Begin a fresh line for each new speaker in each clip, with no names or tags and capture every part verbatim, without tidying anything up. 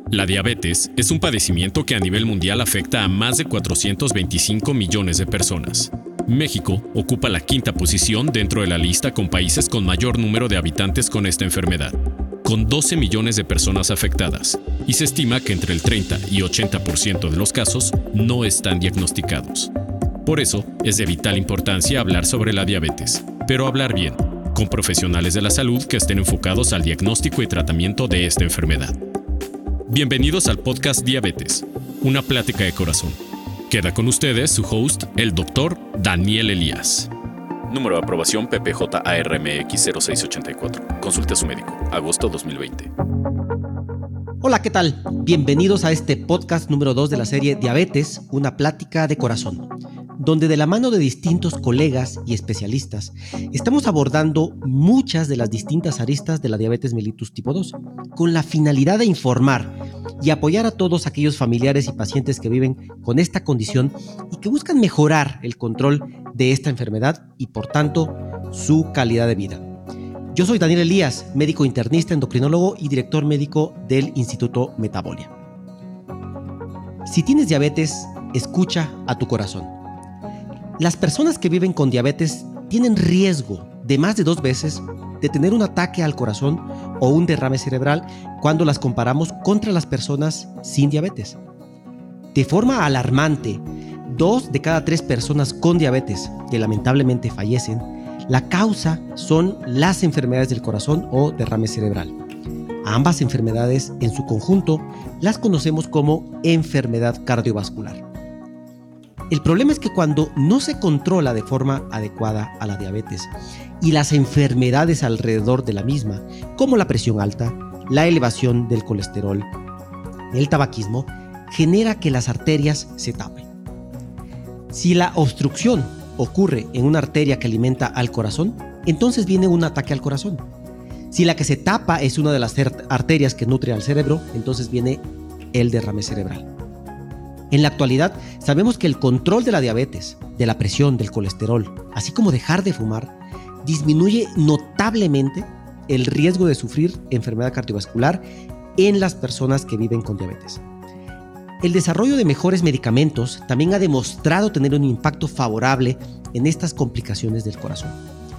La diabetes es un padecimiento que a nivel mundial afecta a más de cuatrocientos veinticinco millones de personas. México ocupa la quinta posición dentro de la lista con países con mayor número de habitantes con esta enfermedad, con doce millones de personas afectadas, y se estima que entre el treinta y ochenta por ciento de los casos no están diagnosticados. Por eso, es de vital importancia hablar sobre la diabetes, pero hablar bien, con profesionales de la salud que estén enfocados al diagnóstico y tratamiento de esta enfermedad. Bienvenidos al podcast Diabetes, una plática de corazón. Queda con ustedes su host, el doctor Daniel Elías. Número de aprobación P P J A R M X cero seis ocho cuatro. Consulte a su médico. Agosto dos mil veinte.
Hola, ¿qué tal? Bienvenidos a este podcast número dos de la serie Diabetes, una plática de corazón, donde de la mano de distintos colegas y especialistas estamos abordando muchas de las distintas aristas de la diabetes mellitus tipo dos, con la finalidad de informar y apoyar a todos aquellos familiares y pacientes que viven con esta condición y que buscan mejorar el control de esta enfermedad y, por tanto, su calidad de vida. Yo soy Daniel Elías, médico internista, endocrinólogo y director médico del Instituto Metabolia. Si tienes diabetes, escucha a tu corazón. Las personas que viven con diabetes tienen riesgo de más de dos veces de tener un ataque al corazón o un derrame cerebral cuando las comparamos contra las personas sin diabetes. De forma alarmante, dos de cada tres personas con diabetes que lamentablemente fallecen, la causa son las enfermedades del corazón o derrame cerebral. A ambas enfermedades en su conjunto las conocemos como enfermedad cardiovascular. El problema es que cuando no se controla de forma adecuada a la diabetes y las enfermedades alrededor de la misma, como la presión alta, la elevación del colesterol, el tabaquismo, genera que las arterias se tapen. Si la obstrucción ocurre en una arteria que alimenta al corazón, entonces viene un ataque al corazón. Si la que se tapa es una de las arterias que nutre al cerebro, entonces viene el derrame cerebral. En la actualidad, sabemos que el control de la diabetes, de la presión, del colesterol, así como dejar de fumar, disminuye notablemente el riesgo de sufrir enfermedad cardiovascular en las personas que viven con diabetes. El desarrollo de mejores medicamentos también ha demostrado tener un impacto favorable en estas complicaciones del corazón.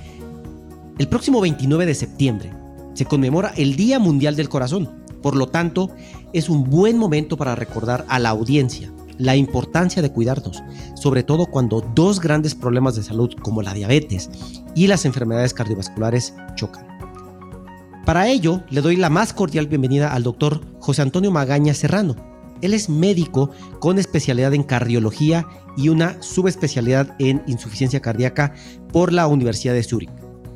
El próximo veintinueve de septiembre se conmemora el Día Mundial del Corazón. Por lo tanto, es un buen momento para recordar a la audiencia la importancia de cuidarnos, sobre todo cuando dos grandes problemas de salud como la diabetes y las enfermedades cardiovasculares chocan. Para ello, le doy la más cordial bienvenida al doctor José Antonio Magaña Serrano. Él es médico con especialidad en cardiología y una subespecialidad en insuficiencia cardíaca por la Universidad de Zúrich.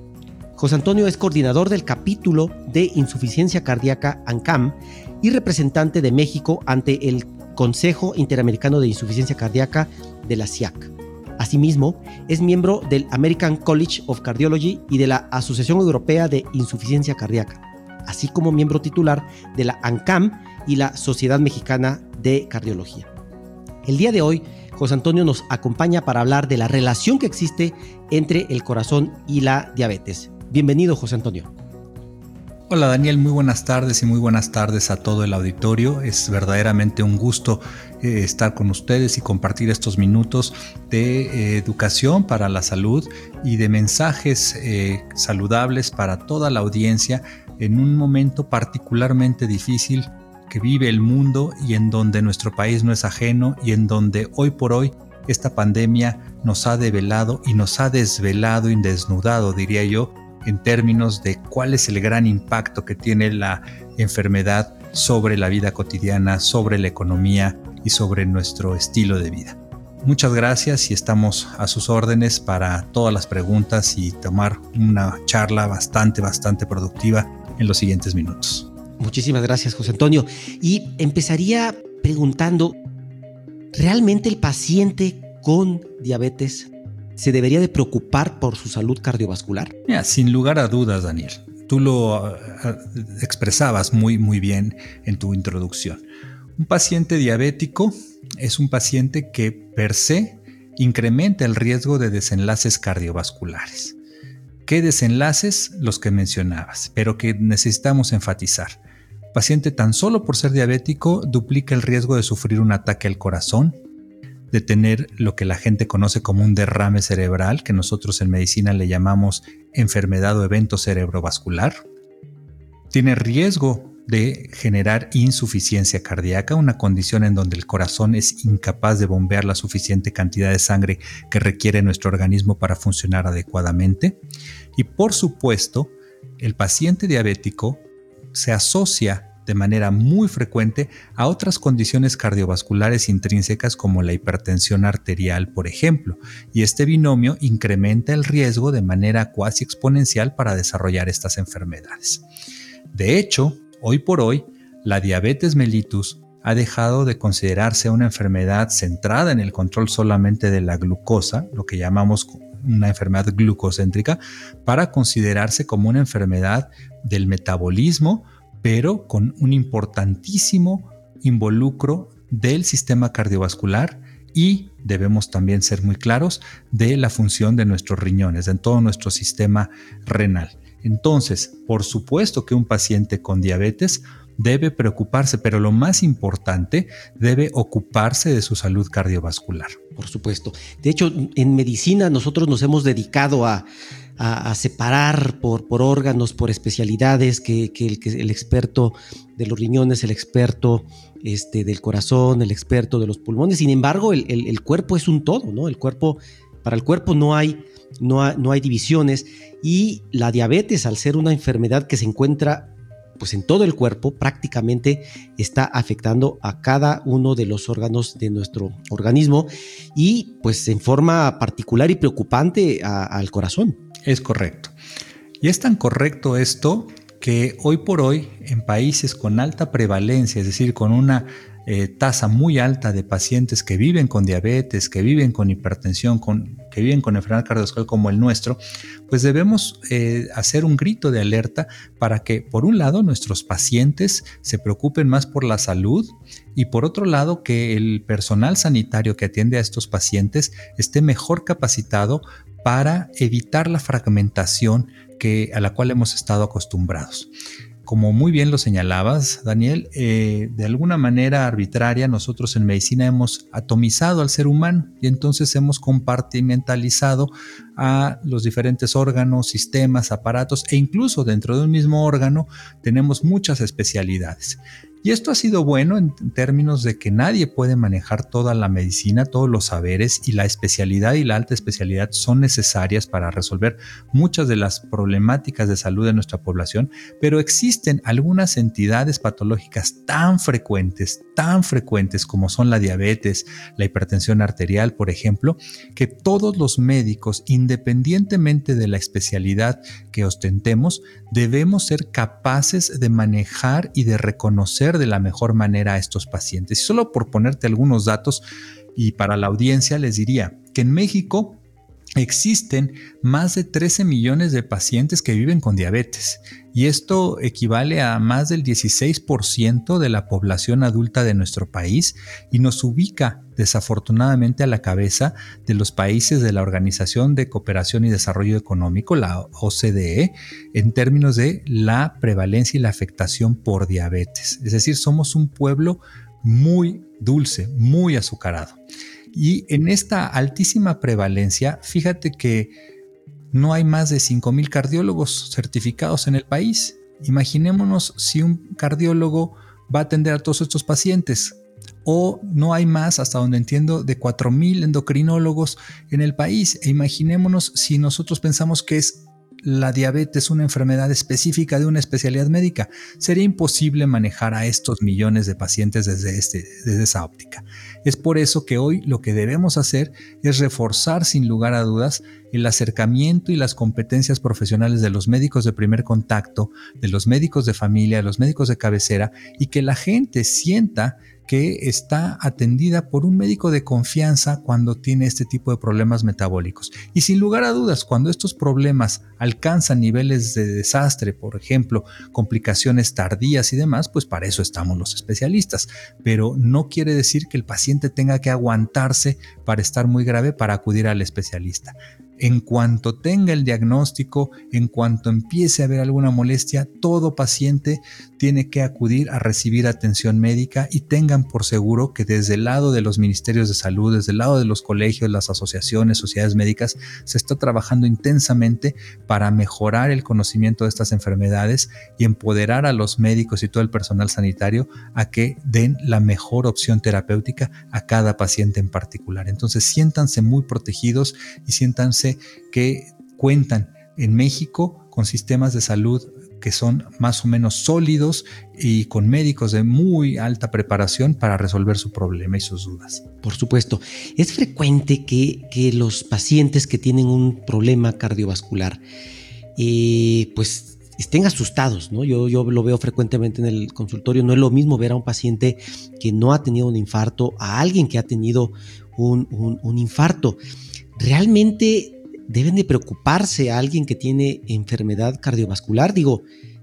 José Antonio es coordinador del capítulo de insuficiencia cardíaca ANCAM y representante de México ante el Consejo Interamericano de Insuficiencia Cardíaca de la C I A C. Asimismo, es miembro del American College of Cardiology y de la Asociación Europea de Insuficiencia Cardíaca, así como miembro titular de la ANCAM y la Sociedad Mexicana de Cardiología. El día de hoy, José Antonio nos acompaña para hablar de la relación que existe entre el corazón y la diabetes. Bienvenido, José Antonio.
Hola Daniel, muy buenas tardes y muy buenas tardes a todo el auditorio. Es verdaderamente un gusto eh, estar con ustedes y compartir estos minutos de eh, educación para la salud y de mensajes eh, saludables para toda la audiencia en un momento particularmente difícil que vive el mundo y en donde nuestro país no es ajeno y en donde hoy por hoy esta pandemia nos ha develado y nos ha desvelado y desnudado, diría yo, en términos de cuál es el gran impacto que tiene la enfermedad sobre la vida cotidiana, sobre la economía y sobre nuestro estilo de vida. Muchas gracias y estamos a sus órdenes para todas las preguntas y tomar una charla bastante, bastante productiva en los siguientes minutos.
Muchísimas gracias, José Antonio. Y empezaría preguntando, ¿realmente el paciente con diabetes se debería de preocupar por su salud cardiovascular?
Mira, sin lugar a dudas, Daniel. Tú lo uh, expresabas muy, muy bien en tu introducción. Un paciente diabético es un paciente que per se incrementa el riesgo de desenlaces cardiovasculares. ¿Qué desenlaces? Los que mencionabas, pero que necesitamos enfatizar. paciente, tan solo por ser diabético, duplica el riesgo de sufrir un ataque al corazón, de tener lo que la gente conoce como un derrame cerebral, que nosotros en medicina le llamamos enfermedad o evento cerebrovascular. Tiene riesgo de generar insuficiencia cardíaca, una condición en donde el corazón es incapaz de bombear la suficiente cantidad de sangre que requiere nuestro organismo para funcionar adecuadamente. Y por supuesto, el paciente diabético se asocia de manera muy frecuente a otras condiciones cardiovasculares intrínsecas como la hipertensión arterial, por ejemplo, y este binomio incrementa el riesgo de manera cuasi exponencial para desarrollar estas enfermedades. De hecho, hoy por hoy, la diabetes mellitus ha dejado de considerarse una enfermedad centrada en el control solamente de la glucosa, lo que llamamos una enfermedad glucocéntrica, para considerarse como una enfermedad del metabolismo, pero con un importantísimo involucro del sistema cardiovascular y, debemos también ser muy claros, de la función de nuestros riñones, de todo nuestro sistema renal. Entonces, por supuesto que un paciente con diabetes debe preocuparse, pero lo más importante, debe ocuparse de su salud cardiovascular.
Por supuesto. De hecho, en medicina nosotros nos hemos dedicado a, a, a separar por, por órganos, por especialidades, que, que, el, que el experto de los riñones, el experto este, del corazón, el experto de los pulmones. Sin embargo, el, el, el cuerpo es un todo, ¿no? El cuerpo, para el cuerpo no hay, no hay, no hay divisiones, y la diabetes, al ser una enfermedad que se encuentra pues en todo el cuerpo, prácticamente está afectando a cada uno de los órganos de nuestro organismo y pues en forma particular y preocupante a, al corazón.
Es correcto. Y es tan correcto esto que hoy por hoy en países con alta prevalencia, es decir, con una eh, tasa muy alta de pacientes que viven con diabetes, que viven con hipertensión, con, que viven con enfermedad cardiovascular como el nuestro, pues debemos eh, hacer un grito de alerta para que, por un lado, nuestros pacientes se preocupen más por la salud y, por otro lado, que el personal sanitario que atiende a estos pacientes esté mejor capacitado para evitar la fragmentación que, a la cual hemos estado acostumbrados. Como muy bien lo señalabas, Daniel, eh, de alguna manera arbitraria nosotros en medicina hemos atomizado al ser humano y entonces hemos compartimentalizado a los diferentes órganos, sistemas, aparatos e incluso dentro de un mismo órgano tenemos muchas especialidades. Y esto ha sido bueno en términos de que nadie puede manejar toda la medicina, todos los saberes, y la especialidad y la alta especialidad son necesarias para resolver muchas de las problemáticas de salud de nuestra población, pero existen algunas entidades patológicas tan frecuentes, tan frecuentes como son la diabetes, la hipertensión arterial, por ejemplo, que todos los médicos, independientemente de la especialidad que ostentemos, debemos ser capaces de manejar y de reconocer de la mejor manera a estos pacientes. Y solo por ponerte algunos datos y para la audiencia les diría que en México existen más de trece millones de pacientes que viven con diabetes y esto equivale a más del dieciséis por ciento de la población adulta de nuestro país y nos ubica desafortunadamente a la cabeza de los países de la Organización de Cooperación y Desarrollo Económico, la O C D E, en términos de la prevalencia y la afectación por diabetes. Es decir, somos un pueblo muy dulce, muy azucarado. Y en esta altísima prevalencia, fíjate que no hay más de cinco mil cardiólogos certificados en el país. Imaginémonos si un cardiólogo va a atender a todos estos pacientes. O no hay más, hasta donde entiendo, de cuatro mil endocrinólogos en el país. E imaginémonos si nosotros pensamos que es la diabetes una enfermedad específica de una especialidad médica. Sería imposible manejar a estos millones de pacientes desde, este, desde esa óptica. Es por eso que hoy lo que debemos hacer es reforzar sin lugar a dudas el acercamiento y las competencias profesionales de los médicos de primer contacto, de los médicos de familia, de los médicos de cabecera y que la gente sienta que está atendida por un médico de confianza cuando tiene este tipo de problemas metabólicos. Y sin lugar a dudas, cuando estos problemas alcanzan niveles de desastre, por ejemplo, complicaciones tardías y demás, pues para eso estamos los especialistas. Pero no quiere decir que el paciente tenga que aguantarse para estar muy grave para acudir al especialista. En cuanto tenga el diagnóstico, en cuanto empiece a haber alguna molestia, todo paciente tiene que acudir a recibir atención médica, y tengan por seguro que desde el lado de los ministerios de salud, desde el lado de los colegios, las asociaciones, sociedades médicas, se está trabajando intensamente para mejorar el conocimiento de estas enfermedades y empoderar a los médicos y todo el personal sanitario a que den la mejor opción terapéutica a cada paciente en particular. Entonces, siéntanse muy protegidos y siéntanse que cuentan en México con sistemas de salud que son más o menos sólidos y con médicos de muy alta preparación para resolver su problema y sus dudas.
Por supuesto, es frecuente que, que los pacientes que tienen un problema cardiovascular eh, pues estén asustados, ¿no? Yo, yo lo veo frecuentemente en el consultorio. No es lo mismo ver a un paciente que no ha tenido un infarto a alguien que ha tenido un, un, un infarto. Realmente deben de preocuparse a alguien que tiene enfermedad cardiovascular. Digo,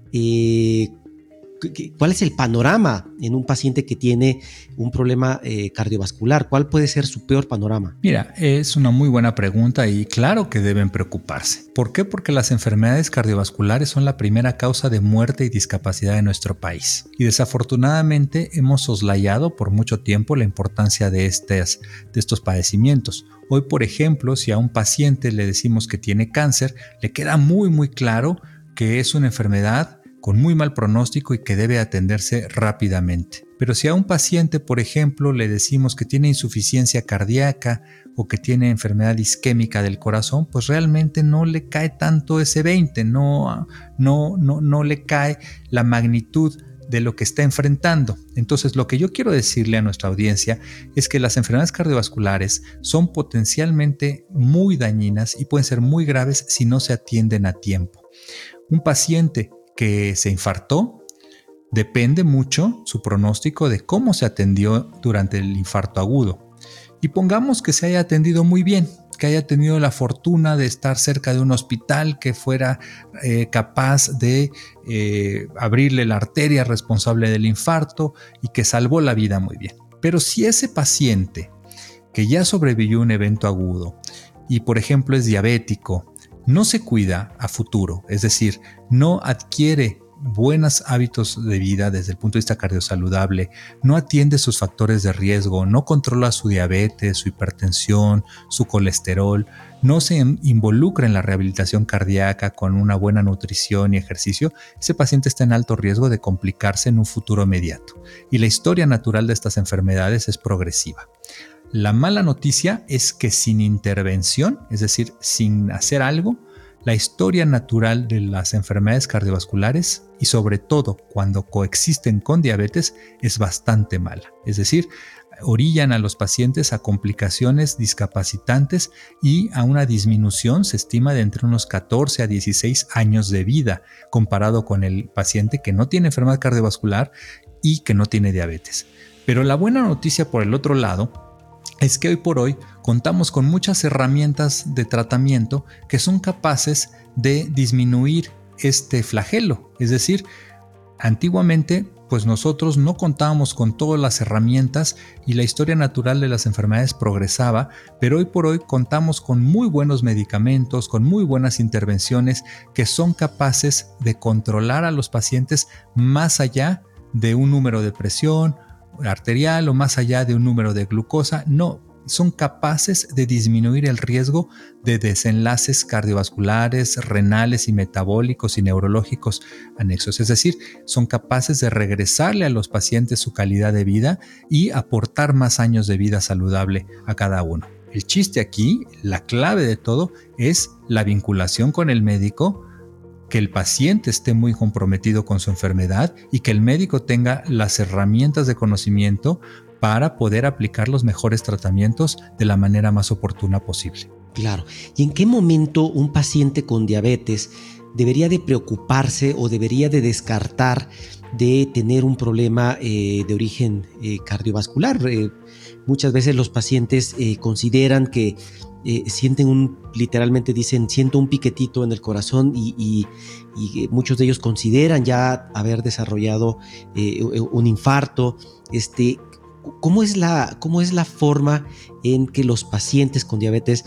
eh, ¿cuál es el panorama en un paciente que tiene un problema eh, cardiovascular? ¿Cuál puede ser su peor panorama?
Mira, es una muy buena pregunta y claro que deben preocuparse. ¿Por qué? Porque las enfermedades cardiovasculares son la primera causa de muerte y discapacidad en nuestro país. Y desafortunadamente hemos soslayado por mucho tiempo la importancia de, estas, de estos padecimientos. Hoy, por ejemplo, si a un paciente le decimos que tiene cáncer, le queda muy muy claro que es una enfermedad con muy mal pronóstico y que debe atenderse rápidamente. Pero si a un paciente, por ejemplo, le decimos que tiene insuficiencia cardíaca o que tiene enfermedad isquémica del corazón, pues realmente no le cae tanto ese veinte, no, no, no, no le cae la magnitud de lo que está enfrentando. Entonces, lo que yo quiero decirle a nuestra audiencia es que las enfermedades cardiovasculares son potencialmente muy dañinas y pueden ser muy graves si no se atienden a tiempo. Un paciente que se infartó, depende mucho su pronóstico de cómo se atendió durante el infarto agudo. Y pongamos que se haya atendido muy bien, que haya tenido la fortuna de estar cerca de un hospital que fuera eh, capaz de eh, abrirle la arteria responsable del infarto y que salvó la vida muy bien. Pero si ese paciente que ya sobrevivió a un evento agudo y por ejemplo es diabético, no se cuida a futuro, es decir, no adquiere buenos hábitos de vida desde el punto de vista cardiosaludable, no atiende sus factores de riesgo, no controla su diabetes, su hipertensión, su colesterol, no se involucra en la rehabilitación cardíaca con una buena nutrición y ejercicio, ese paciente está en alto riesgo de complicarse en un futuro inmediato. Y la historia natural de estas enfermedades es progresiva. La mala noticia es que sin intervención, es decir, sin hacer algo, la historia natural de las enfermedades cardiovasculares y sobre todo cuando coexisten con diabetes es bastante mala. Es decir, orillan a los pacientes a complicaciones discapacitantes y a una disminución, se estima, de entre unos catorce a dieciséis años de vida comparado con el paciente que no tiene enfermedad cardiovascular y que no tiene diabetes. Pero la buena noticia por el otro lado es que hoy por hoy contamos con muchas herramientas de tratamiento que son capaces de disminuir este flagelo. Es decir, antiguamente pues nosotros no contábamos con todas las herramientas y la historia natural de las enfermedades progresaba, pero hoy por hoy contamos con muy buenos medicamentos, con muy buenas intervenciones que son capaces de controlar a los pacientes más allá de un número de presión arterial o más allá de un número de glucosa. No, son capaces de disminuir el riesgo de desenlaces cardiovasculares, renales y metabólicos y neurológicos anexos. Es decir, son capaces de regresarle a los pacientes su calidad de vida y aportar más años de vida saludable a cada uno. El chiste aquí, la clave de todo, es la vinculación con el médico, que el paciente esté muy comprometido con su enfermedad y que el médico tenga las herramientas de conocimiento para poder aplicar los mejores tratamientos de la manera más oportuna posible.
Claro. ¿Y en qué momento un paciente con diabetes debería de preocuparse o debería de descartar de tener un problema eh, de origen eh, cardiovascular? Eh, muchas veces los pacientes eh, consideran que Eh, sienten un, literalmente dicen, siento un piquetito en el corazón y, y, y muchos de ellos consideran ya haber desarrollado eh, un infarto. Este, ¿cómo es la, cómo es la forma en que los pacientes con diabetes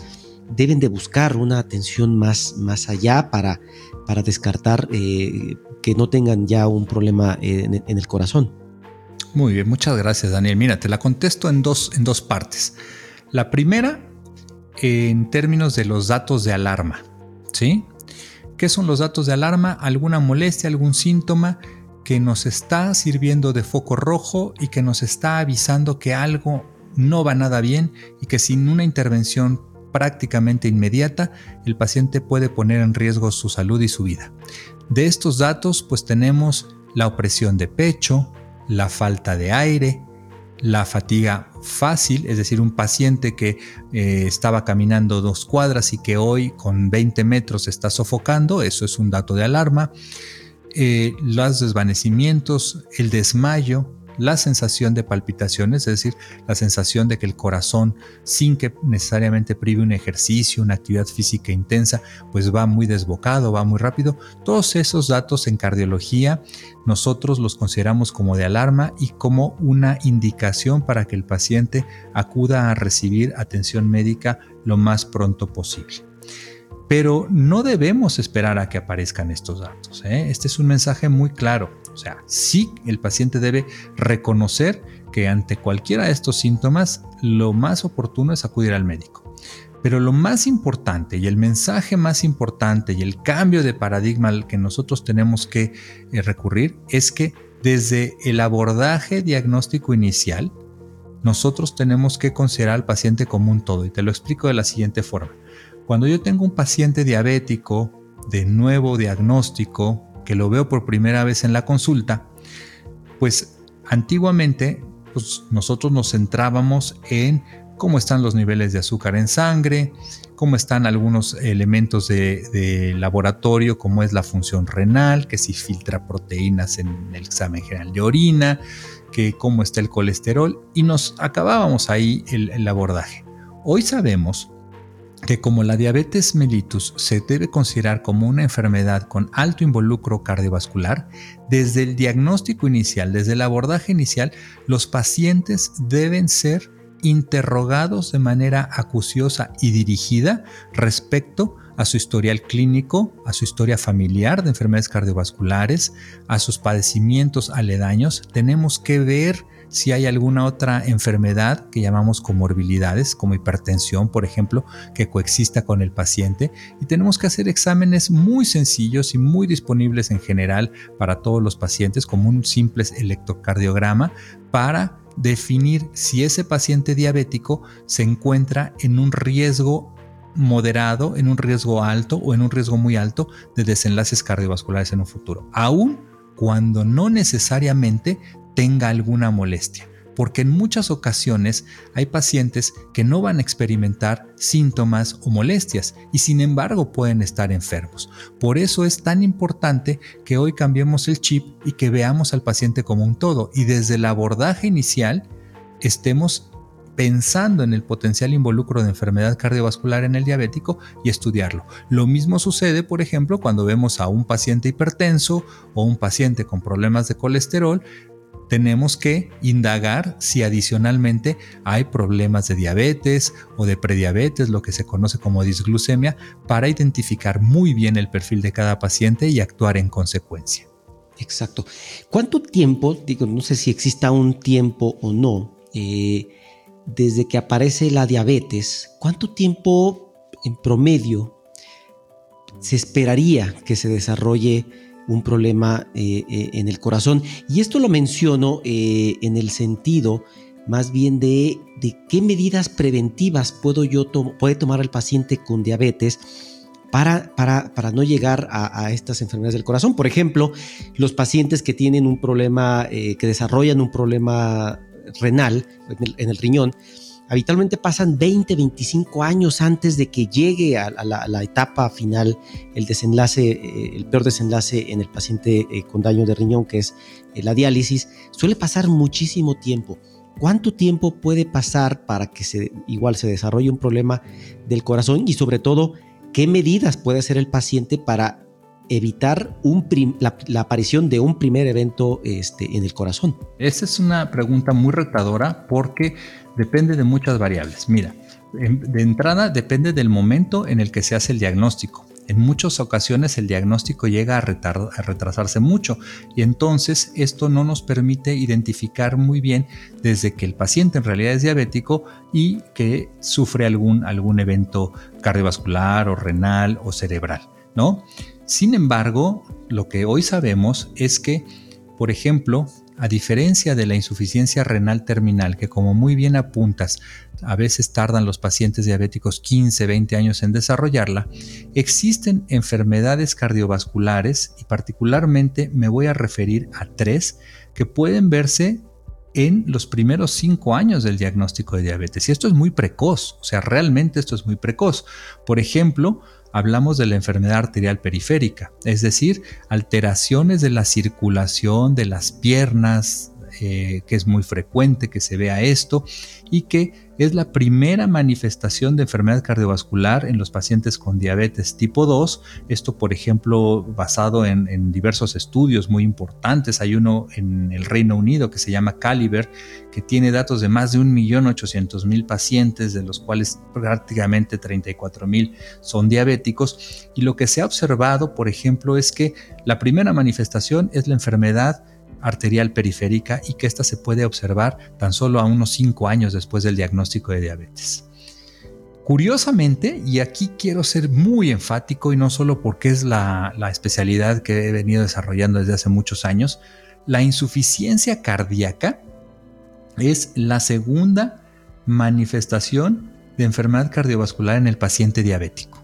deben de buscar una atención más, más allá para, para descartar eh, que no tengan ya un problema en, en el corazón?
Muy bien, muchas gracias, Daniel. Mira, te la contesto en dos, en dos partes. La primera, en términos de los datos de alarma, ¿sí? ¿Qué son los datos de alarma? Alguna molestia, algún síntoma que nos está sirviendo de foco rojo y que nos está avisando que algo no va nada bien y que sin una intervención prácticamente inmediata, el paciente puede poner en riesgo su salud y su vida. De estos datos, pues tenemos la opresión de pecho, la falta de aire, la fatiga fácil, es decir, un paciente que eh, estaba caminando dos cuadras y que hoy con veinte metros está sofocando, eso es un dato de alarma, eh, los desvanecimientos, el desmayo, la sensación de palpitaciones, es decir, la sensación de que el corazón, sin que necesariamente prive un ejercicio, una actividad física intensa, pues va muy desbocado, va muy rápido. Todos esos datos en cardiología nosotros los consideramos como de alarma y como una indicación para que el paciente acuda a recibir atención médica lo más pronto posible. Pero no debemos esperar a que aparezcan estos datos, ¿eh? Este es un mensaje muy claro. O sea, sí, el paciente debe reconocer que ante cualquiera de estos síntomas, lo más oportuno es acudir al médico. Pero lo más importante y el mensaje más importante y el cambio de paradigma al que nosotros tenemos que eh, recurrir es que desde el abordaje diagnóstico inicial, nosotros tenemos que considerar al paciente como un todo. Y te lo explico de la siguiente forma. Cuando yo tengo un paciente diabético de nuevo diagnóstico, que lo veo por primera vez en la consulta, pues antiguamente pues, nosotros nos centrábamos en cómo están los niveles de azúcar en sangre, cómo están algunos elementos de, de laboratorio, como es la función renal, que si filtra proteínas en el examen general de orina, que cómo está el colesterol, y nos acabábamos ahí el, el abordaje. Hoy sabemos que como la diabetes mellitus se debe considerar como una enfermedad con alto involucro cardiovascular, desde el diagnóstico inicial, desde el abordaje inicial, los pacientes deben ser interrogados de manera acuciosa y dirigida respecto a su historial clínico, a su historia familiar de enfermedades cardiovasculares, a sus padecimientos aledaños. Tenemos que ver si hay alguna otra enfermedad que llamamos comorbilidades, como hipertensión, por ejemplo, que coexista con el paciente, y tenemos que hacer exámenes muy sencillos y muy disponibles en general para todos los pacientes, como un simple electrocardiograma, para definir si ese paciente diabético se encuentra en un riesgo moderado, en un riesgo alto o en un riesgo muy alto de desenlaces cardiovasculares en un futuro, aun cuando no necesariamente tenga alguna molestia, porque en muchas ocasiones hay pacientes que no van a experimentar síntomas o molestias y sin embargo pueden estar enfermos. Por eso es tan importante que hoy cambiemos el chip y que veamos al paciente como un todo y desde el abordaje inicial estemos pensando en el potencial involucro de enfermedad cardiovascular en el diabético y estudiarlo. Lo mismo sucede, por ejemplo, cuando vemos a un paciente hipertenso o un paciente con problemas de colesterol. Tenemos que indagar si adicionalmente hay problemas de diabetes o de prediabetes, lo que se conoce como disglucemia, para identificar muy bien el perfil de cada paciente y actuar en consecuencia.
Exacto. ¿Cuánto tiempo, digo, no sé si exista un tiempo o no, eh, desde que aparece la diabetes, cuánto tiempo en promedio se esperaría que se desarrolle un problema eh, eh, en el corazón? Y esto lo menciono eh, en el sentido más bien de, de qué medidas preventivas puedo yo to- puede tomar el paciente con diabetes para, para, para no llegar a, a estas enfermedades del corazón. Por ejemplo, los pacientes que tienen un problema, eh, que desarrollan un problema renal en el, en el riñón, habitualmente pasan veinte, veinticinco años antes de que llegue a, a, la, a la etapa final, el desenlace, eh, el peor desenlace en el paciente eh, con daño de riñón, que es eh, la diálisis. Suele pasar muchísimo tiempo. ¿Cuánto tiempo puede pasar para que se, igual se desarrolle un problema del corazón? Y sobre todo, ¿qué medidas puede hacer el paciente para evitar un prim, la, la aparición de un primer evento este, en el corazón?
Esta es una pregunta muy retadora porque depende de muchas variables. Mira, de entrada depende del momento en el que se hace el diagnóstico. En muchas ocasiones el diagnóstico llega a, retard- a retrasarse mucho y entonces esto no nos permite identificar muy bien desde que el paciente en realidad es diabético y que sufre algún, algún evento cardiovascular o renal o cerebral, ¿no? Sin embargo, lo que hoy sabemos es que, por ejemplo, a diferencia de la insuficiencia renal terminal, que como muy bien apuntas, a veces tardan los pacientes diabéticos quince, veinte años en desarrollarla, existen enfermedades cardiovasculares y particularmente me voy a referir a tres que pueden verse en los primeros cinco años del diagnóstico de diabetes. Y esto es muy precoz, o sea, realmente esto es muy precoz. Por ejemplo, hablamos de la enfermedad arterial periférica, es decir, alteraciones de la circulación de las piernas, eh, que es muy frecuente que se vea esto y que es la primera manifestación de enfermedad cardiovascular en los pacientes con diabetes tipo dos. Esto, por ejemplo, basado en, en diversos estudios muy importantes. Hay uno en el Reino Unido que se llama Caliber, que tiene datos de más de un millón ochocientos mil pacientes, de los cuales prácticamente treinta y cuatro mil son diabéticos. Y lo que se ha observado, por ejemplo, es que la primera manifestación es la enfermedad arterial periférica y que esta se puede observar tan solo a unos cinco años después del diagnóstico de diabetes. Curiosamente, y aquí quiero ser muy enfático y no solo porque es la, la especialidad que he venido desarrollando desde hace muchos años, la insuficiencia cardíaca es la segunda manifestación de enfermedad cardiovascular en el paciente diabético.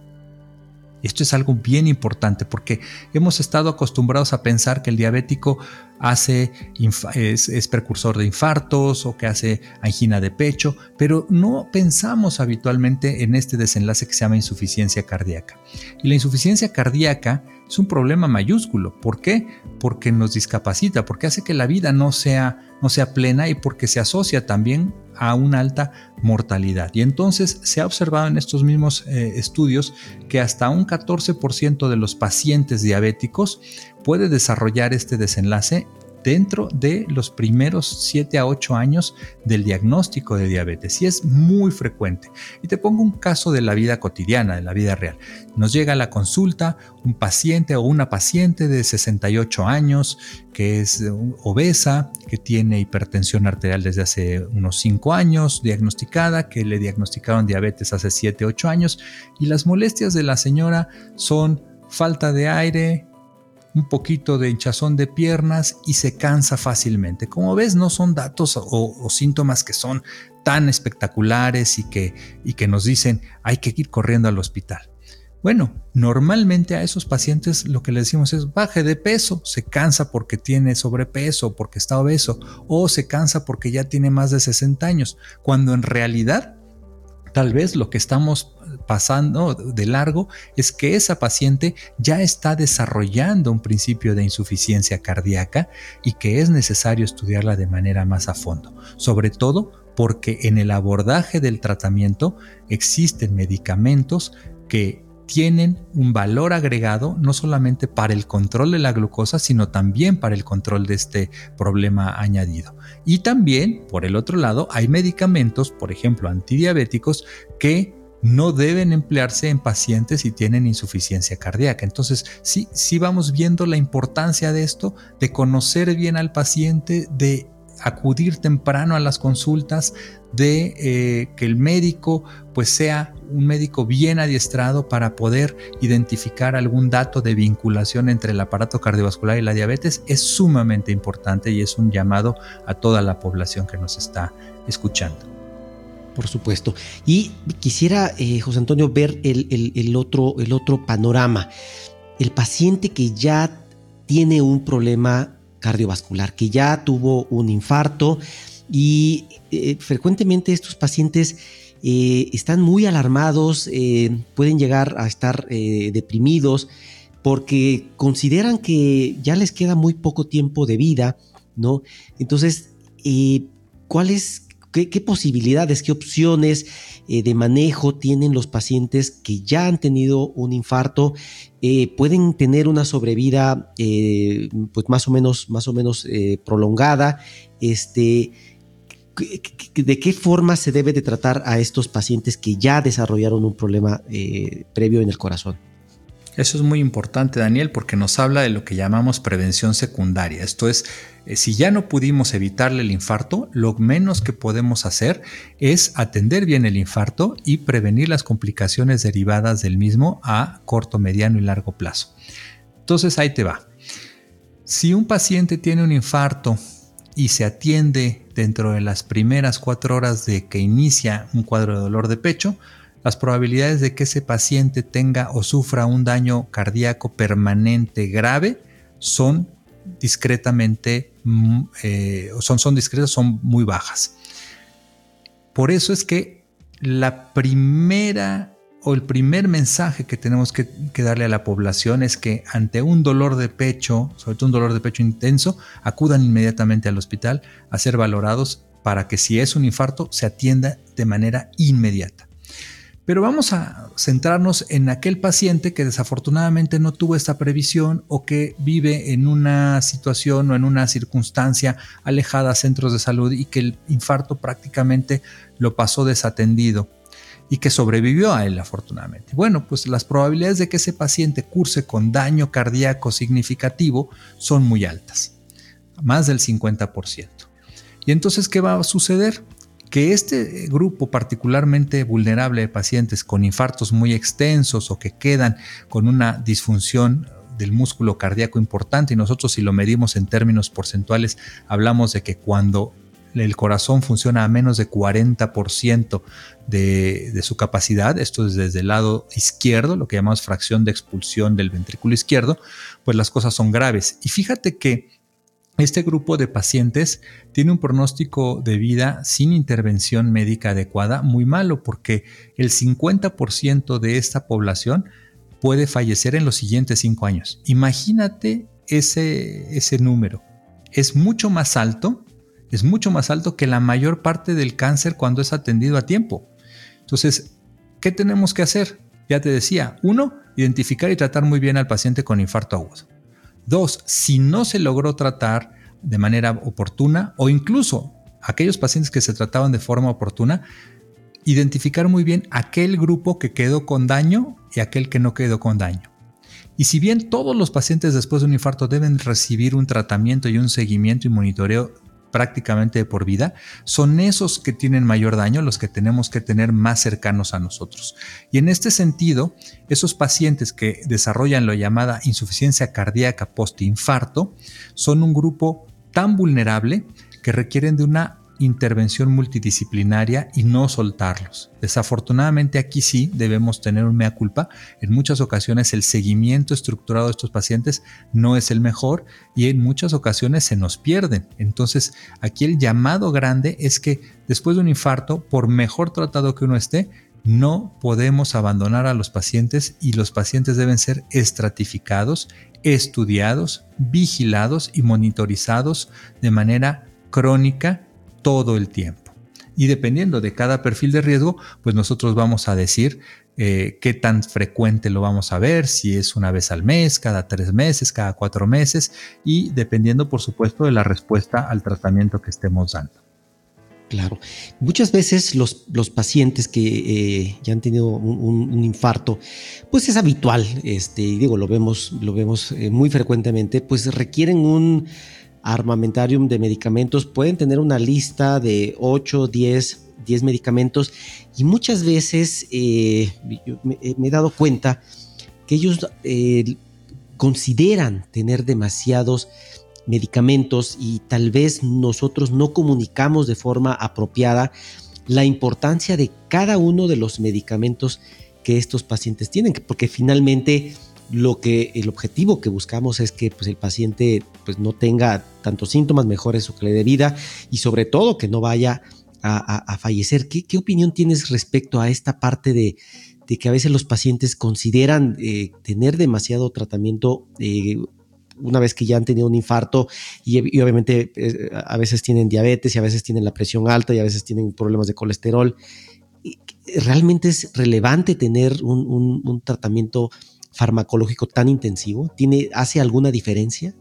Esto es algo bien importante porque hemos estado acostumbrados a pensar que el diabético hace, es, es precursor de infartos o que hace angina de pecho, pero no pensamos habitualmente en este desenlace que se llama insuficiencia cardíaca. Y la insuficiencia cardíaca es un problema mayúsculo. ¿Por qué? Porque nos discapacita, porque hace que la vida no sea, no sea plena y porque se asocia también a una alta mortalidad. Y entonces se ha observado en estos mismos eh, estudios que hasta un catorce por ciento de los pacientes diabéticos puede desarrollar este desenlace dentro de los primeros siete a ocho años del diagnóstico de diabetes y es muy frecuente. Y te pongo un caso de la vida cotidiana, de la vida real. Nos llega a la consulta un paciente o una paciente de sesenta y ocho años que es obesa, que tiene hipertensión arterial desde hace unos cinco años, diagnosticada, que le diagnosticaron diabetes hace siete, ocho años y las molestias de la señora son falta de aire, un poquito de hinchazón de piernas y se cansa fácilmente. Como ves, no son datos o, o síntomas que son tan espectaculares y que, y que nos dicen hay que ir corriendo al hospital. Bueno, normalmente a esos pacientes lo que les decimos es baje de peso, se cansa porque tiene sobrepeso, porque está obeso o se cansa porque ya tiene más de sesenta años, cuando en realidad tal vez lo que estamos pasando de largo es que esa paciente ya está desarrollando un principio de insuficiencia cardíaca y que es necesario estudiarla de manera más a fondo, sobre todo porque en el abordaje del tratamiento existen medicamentos que tienen un valor agregado no solamente para el control de la glucosa, sino también para el control de este problema añadido. Y también, por el otro lado, hay medicamentos, por ejemplo, antidiabéticos, que no deben emplearse en pacientes si tienen insuficiencia cardíaca. Entonces, sí, sí vamos viendo la importancia de esto, de conocer bien al paciente, de acudir temprano a las consultas, de eh, que el médico pues sea un médico bien adiestrado para poder identificar algún dato de vinculación entre el aparato cardiovascular y la diabetes es sumamente importante y es un llamado a toda la población que nos está escuchando.
Por supuesto. Y quisiera, eh, José Antonio, ver el, el, el, otro, el otro panorama. El paciente que ya tiene un problema cardiovascular, que ya tuvo un infarto y eh, frecuentemente estos pacientes eh, están muy alarmados, eh, pueden llegar a estar eh, deprimidos porque consideran que ya les queda muy poco tiempo de vida, ¿no? Entonces, eh, ¿cuál es, qué, qué posibilidades, qué opciones eh, de manejo tienen los pacientes que ya han tenido un infarto? Eh, pueden tener una sobrevida eh, pues más o menos, más o menos eh, prolongada. Este, ¿De qué forma se debe de tratar a estos pacientes que ya desarrollaron un problema eh, previo en el corazón?
Eso es muy importante, Daniel, porque nos habla de lo que llamamos prevención secundaria. Esto es, eh, si ya no pudimos evitarle el infarto, lo menos que podemos hacer es atender bien el infarto y prevenir las complicaciones derivadas del mismo a corto, mediano y largo plazo. Entonces, ahí te va. Si un paciente tiene un infarto y se atiende dentro de las primeras cuatro horas de que inicia un cuadro de dolor de pecho, las probabilidades de que ese paciente tenga o sufra un daño cardíaco permanente grave son discretamente, eh, son, son discretas, son muy bajas. Por eso es que la primera o el primer mensaje que tenemos que, que darle a la población es que ante un dolor de pecho, sobre todo un dolor de pecho intenso, acudan inmediatamente al hospital a ser valorados para que si es un infarto se atienda de manera inmediata. Pero vamos a centrarnos en aquel paciente que desafortunadamente no tuvo esta previsión o que vive en una situación o en una circunstancia alejada a centros de salud y que el infarto prácticamente lo pasó desatendido y que sobrevivió a él afortunadamente. Bueno, pues las probabilidades de que ese paciente curse con daño cardíaco significativo son muy altas, más del cincuenta por ciento. Y entonces, ¿qué va a suceder? Que este grupo particularmente vulnerable de pacientes con infartos muy extensos o que quedan con una disfunción del músculo cardíaco importante, y nosotros si lo medimos en términos porcentuales hablamos de que cuando el corazón funciona a menos de cuarenta por ciento de, de su capacidad, esto es desde el lado izquierdo, lo que llamamos fracción de expulsión del ventrículo izquierdo, pues las cosas son graves. Y fíjate que este grupo de pacientes tiene un pronóstico de vida sin intervención médica adecuada muy malo, porque el cincuenta por ciento de esta población puede fallecer en los siguientes cinco años. Imagínate ese, ese número. Es mucho más alto, es mucho más alto que la mayor parte del cáncer cuando es atendido a tiempo. Entonces, ¿qué tenemos que hacer? Ya te decía, uno, identificar y tratar muy bien al paciente con infarto agudo. Dos, si no se logró tratar de manera oportuna o incluso aquellos pacientes que se trataban de forma oportuna, identificar muy bien aquel grupo que quedó con daño y aquel que no quedó con daño. Y si bien todos los pacientes después de un infarto deben recibir un tratamiento y un seguimiento y monitoreo prácticamente de por vida, son esos que tienen mayor daño los que tenemos que tener más cercanos a nosotros. Y en este sentido, esos pacientes que desarrollan la llamada insuficiencia cardíaca postinfarto son un grupo tan vulnerable que requieren de una intervención multidisciplinaria y no soltarlos. Desafortunadamente aquí sí debemos tener un mea culpa. En muchas ocasiones el seguimiento estructurado de estos pacientes no es el mejor y en muchas ocasiones se nos pierden. Entonces aquí el llamado grande es que después de un infarto, por mejor tratado que uno esté, no podemos abandonar a los pacientes y los pacientes deben ser estratificados, estudiados, vigilados y monitorizados de manera crónica todo el tiempo. Y dependiendo de cada perfil de riesgo, pues nosotros vamos a decir eh, qué tan frecuente lo vamos a ver, si es una vez al mes, cada tres meses, cada cuatro meses y dependiendo, por supuesto, de la respuesta al tratamiento que estemos dando.
Claro. Muchas veces los, los pacientes que eh, ya han tenido un, un, un infarto, pues es habitual, este, digo, lo vemos, lo vemos eh, muy frecuentemente, pues requieren un armamentarium de medicamentos, pueden tener una lista de ocho, diez, diez medicamentos y muchas veces eh, me, me he dado cuenta que ellos eh, consideran tener demasiados medicamentos y tal vez nosotros no comunicamos de forma apropiada la importancia de cada uno de los medicamentos que estos pacientes tienen, porque finalmente lo que el objetivo que buscamos es que pues, el paciente pues, no tenga tantos síntomas, mejore su calidad de vida y sobre todo que no vaya a, a, a fallecer. ¿Qué, ¿Qué opinión tienes respecto a esta parte de, de que a veces los pacientes consideran eh, tener demasiado tratamiento eh, una vez que ya han tenido un infarto y, y obviamente eh, a veces tienen diabetes y a veces tienen la presión alta y a veces tienen problemas de colesterol? ¿Realmente es relevante tener un, un, un tratamiento farmacológico tan intensivo? ¿Tiene, hace alguna diferencia?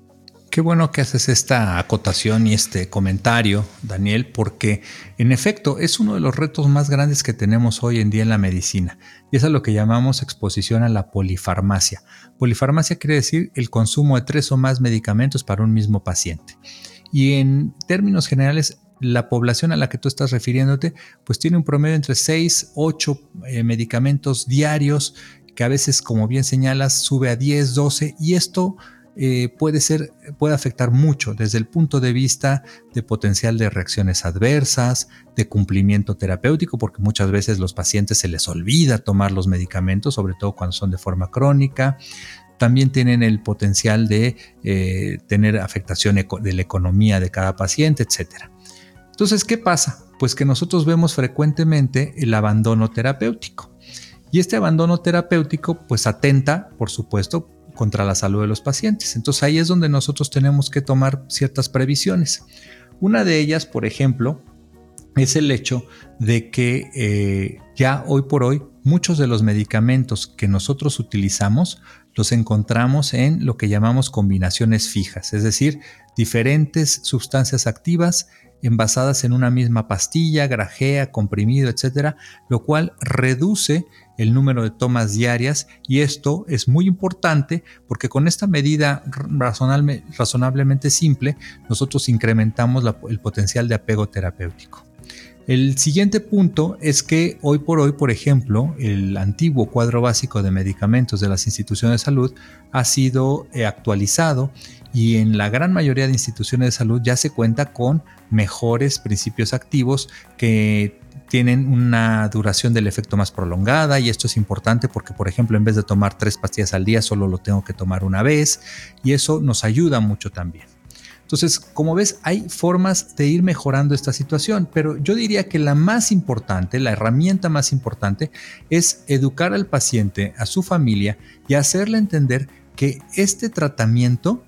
Qué bueno que haces esta acotación y este comentario, Daniel, porque en efecto es uno de los retos más grandes que tenemos hoy en día en la medicina, y es a lo que llamamos exposición a la polifarmacia. Polifarmacia quiere decir el consumo de tres o más medicamentos para un mismo paciente. Y en términos generales, la población a la que tú estás refiriéndote, pues tiene un promedio entre seis, ocho eh, medicamentos diarios, que a veces, como bien señalas, sube a diez, doce, y esto Eh, puede ser, puede afectar mucho desde el punto de vista de potencial de reacciones adversas, de cumplimiento terapéutico, porque muchas veces los pacientes se les olvida tomar los medicamentos, sobre todo cuando son de forma crónica. También tienen el potencial de eh, tener afectación eco- de la economía de cada paciente, etcétera. Entonces, ¿qué pasa? Pues que nosotros vemos frecuentemente el abandono terapéutico. Y este abandono terapéutico pues atenta, por supuesto, contra la salud de los pacientes. Entonces ahí es donde nosotros tenemos que tomar ciertas previsiones. Una de ellas, por ejemplo, es el hecho de que eh, ya hoy por hoy muchos de los medicamentos que nosotros utilizamos los encontramos en lo que llamamos combinaciones fijas, es decir, diferentes sustancias activas envasadas en una misma pastilla, grajea, comprimido, etcétera, lo cual reduce el número de tomas diarias, y esto es muy importante porque con esta medida razonable, razonablemente simple nosotros incrementamos la, el potencial de apego terapéutico. El siguiente punto es que hoy por hoy, por ejemplo, el antiguo cuadro básico de medicamentos de las instituciones de salud ha sido eh, actualizado, y en la gran mayoría de instituciones de salud ya se cuenta con mejores principios activos que tienen una duración del efecto más prolongada, y esto es importante porque, por ejemplo, en vez de tomar tres pastillas al día, solo lo tengo que tomar una vez, y eso nos ayuda mucho también. Entonces, como ves, hay formas de ir mejorando esta situación, pero yo diría que la más importante, la herramienta más importante, es educar al paciente, a su familia, y hacerle entender que este tratamiento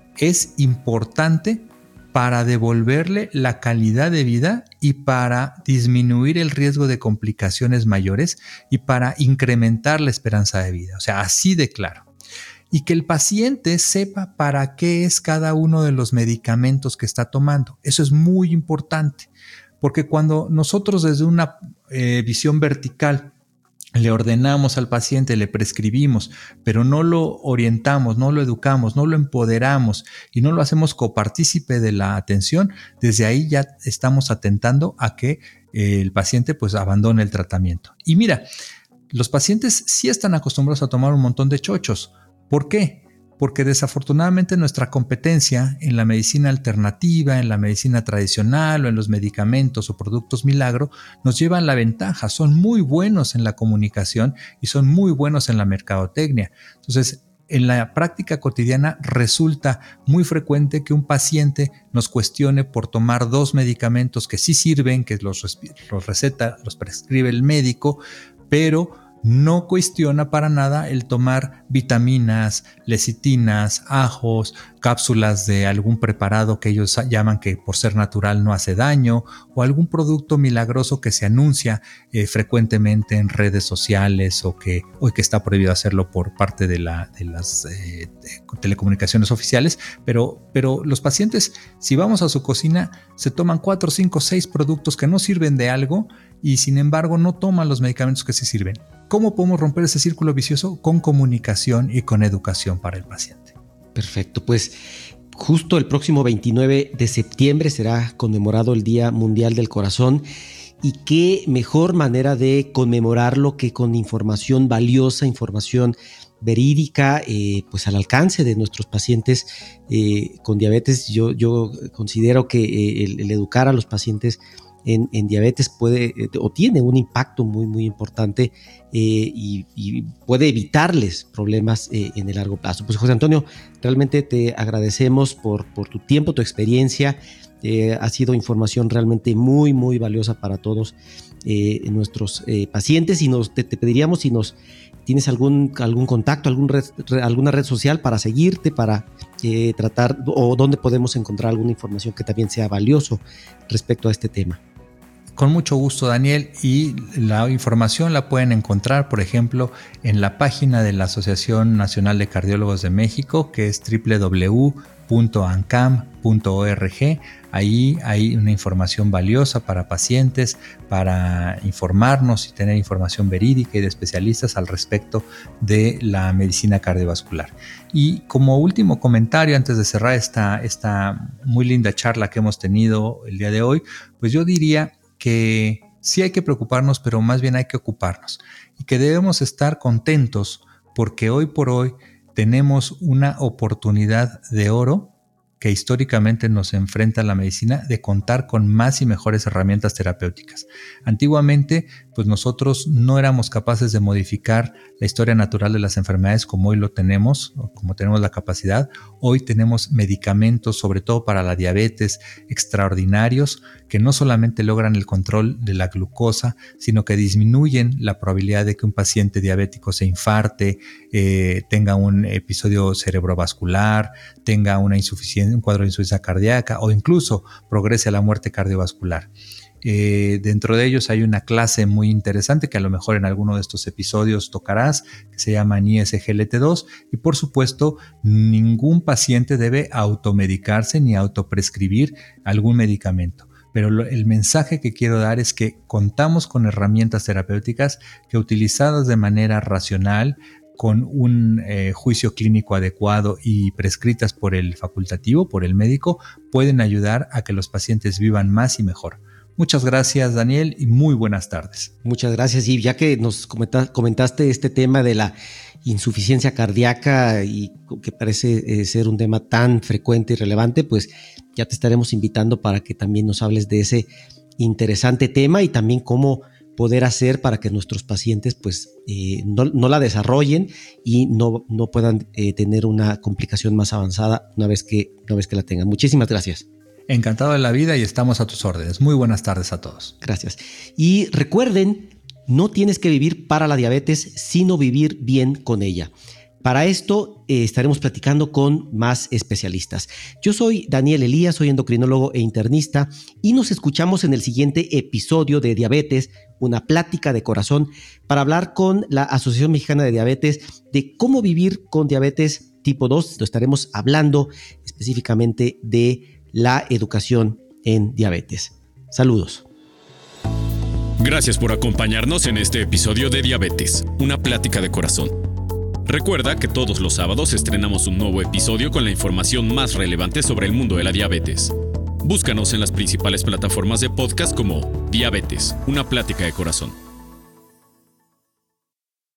es importante para devolverle la calidad de vida y para disminuir el riesgo de complicaciones mayores y para incrementar la esperanza de vida. O sea, así de claro. Y que el paciente sepa para qué es cada uno de los medicamentos que está tomando. Eso es muy importante, porque cuando nosotros desde una eh, visión vertical le ordenamos al paciente, le prescribimos, pero no lo orientamos, no lo educamos, no lo empoderamos y no lo hacemos copartícipe de la atención, desde ahí ya estamos atentando a que eh, el paciente pues abandone el tratamiento. Y mira, los pacientes sí están acostumbrados a tomar un montón de chochos. ¿Por qué? Porque desafortunadamente nuestra competencia en la medicina alternativa, en la medicina tradicional o en los medicamentos o productos milagro nos llevan la ventaja. Son muy buenos en la comunicación y son muy buenos en la mercadotecnia. Entonces, en la práctica cotidiana resulta muy frecuente que un paciente nos cuestione por tomar dos medicamentos que sí sirven, que los, los receta, los prescribe el médico, pero no cuestiona para nada el tomar vitaminas, lecitinas, ajos, cápsulas de algún preparado que ellos llaman que por ser natural no hace daño, o algún producto milagroso que se anuncia eh, frecuentemente en redes sociales o que hoy que está prohibido hacerlo por parte de, la, de las eh, de telecomunicaciones oficiales, pero, pero los pacientes, si vamos a su cocina, se toman cuatro, cinco, seis productos que no sirven de algo y sin embargo no toman los medicamentos que sí sirven. ¿Cómo podemos romper ese círculo vicioso? Con comunicación y con educación para el paciente.
Perfecto, pues justo el próximo veintinueve de septiembre será conmemorado el Día Mundial del Corazón, y qué mejor manera de conmemorarlo que con información valiosa, información verídica, eh, pues al alcance de nuestros pacientes eh, con diabetes. Yo, yo considero que eh, el, el educar a los pacientes En, en diabetes puede eh, o tiene un impacto muy muy importante eh, y, y puede evitarles problemas eh, en el largo plazo. Pues José Antonio, realmente te agradecemos por, por tu tiempo, tu experiencia. Eh, ha sido información realmente muy muy valiosa para todos eh, nuestros eh, pacientes, y nos, te, te pediríamos si nos tienes algún, algún contacto, algún red, alguna red social para seguirte, para eh, tratar, o dónde podemos encontrar alguna información que también sea valioso respecto a este tema.
Con mucho gusto, Daniel, y la información la pueden encontrar, por ejemplo, en la página de la Asociación Nacional de Cardiólogos de México, que es doble u doble u doble u punto ancam punto org. Ahí hay una información valiosa para pacientes, para informarnos y tener información verídica y de especialistas al respecto de la medicina cardiovascular. Y como último comentario, antes de cerrar esta, esta muy linda charla que hemos tenido el día de hoy, pues yo diría que sí hay que preocuparnos, pero más bien hay que ocuparnos y que debemos estar contentos porque hoy por hoy tenemos una oportunidad de oro que históricamente nos enfrenta la medicina de contar con más y mejores herramientas terapéuticas. Antiguamente, pues nosotros no éramos capaces de modificar la historia natural de las enfermedades como hoy lo tenemos, o como tenemos la capacidad. Hoy tenemos medicamentos, sobre todo para la diabetes, extraordinarios, que no solamente logran el control de la glucosa, sino que disminuyen la probabilidad de que un paciente diabético se infarte, eh, tenga un episodio cerebrovascular, tenga una insuficiencia, un cuadro de insuficiencia cardíaca o incluso progrese a la muerte cardiovascular. Eh, dentro de ellos hay una clase muy interesante que a lo mejor en alguno de estos episodios tocarás, que se llama I S G L T dos, y por supuesto ningún paciente debe automedicarse ni autoprescribir algún medicamento. Pero lo, el mensaje que quiero dar es que contamos con herramientas terapéuticas que utilizadas de manera racional, con un eh, juicio clínico adecuado y prescritas por el facultativo, por el médico, pueden ayudar a que los pacientes vivan más y mejor. Muchas gracias, Daniel, y muy buenas tardes.
Muchas gracias. Y ya que nos comenta, comentaste este tema de la insuficiencia cardíaca y que parece eh, ser un tema tan frecuente y relevante, pues ya te estaremos invitando para que también nos hables de ese interesante tema y también cómo poder hacer para que nuestros pacientes pues eh, no, no la desarrollen y no, no puedan eh, tener una complicación más avanzada una vez que, una vez que la tengan. Muchísimas gracias.
Encantado de la vida y estamos a tus órdenes. Muy buenas tardes a todos.
Gracias. Y recuerden, no tienes que vivir para la diabetes, sino vivir bien con ella. Para esto eh, estaremos platicando con más especialistas. Yo soy Daniel Elías, soy endocrinólogo e internista y nos escuchamos en el siguiente episodio de Diabetes, una plática de corazón, para hablar con la Asociación Mexicana de Diabetes de cómo vivir con diabetes tipo dos. Lo estaremos hablando específicamente de la educación en diabetes. Saludos.
Gracias por acompañarnos en este episodio de Diabetes, una plática de corazón. Recuerda que todos los sábados estrenamos un nuevo episodio con la información más relevante sobre el mundo de la diabetes. Búscanos en las principales plataformas de podcast como Diabetes, una plática de corazón.